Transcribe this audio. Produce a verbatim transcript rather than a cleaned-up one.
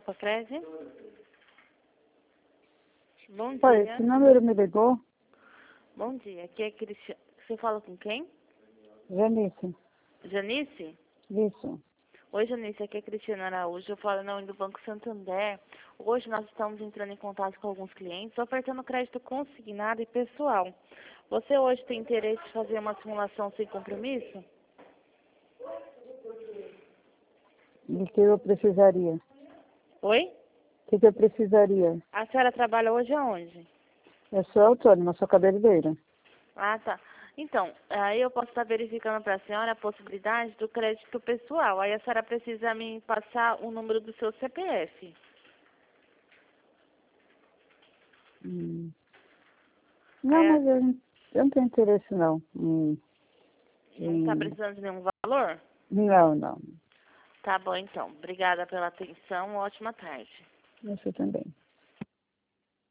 Socredi? Bom Oi, dia. esse número me ligou? Bom dia. Aqui é Cristiane. Você fala com quem? Janice. Janice? Isso. Oi, Janice. Aqui é Cristiane Araújo. Eu falo em nome do Banco Santander. Hoje nós estamos entrando em contato com alguns clientes, ofertando crédito consignado e pessoal. Você hoje tem interesse em fazer uma simulação sem compromisso? E o que eu precisaria? Oi? O que, que eu precisaria? A senhora trabalha hoje aonde? Eu sou autônoma, sou cabeleireira. Ah, tá. Então, aí eu posso estar verificando para a senhora a possibilidade do crédito pessoal. Aí a senhora precisa me passar o número do seu C P F. Hum. Não, Aí a- mas eu, não- eu não tenho interesse, não. Hum. não está Hum. precisando de nenhum valor? Não, não. Tá bom, então. Obrigada pela atenção. Ótima tarde. Você também.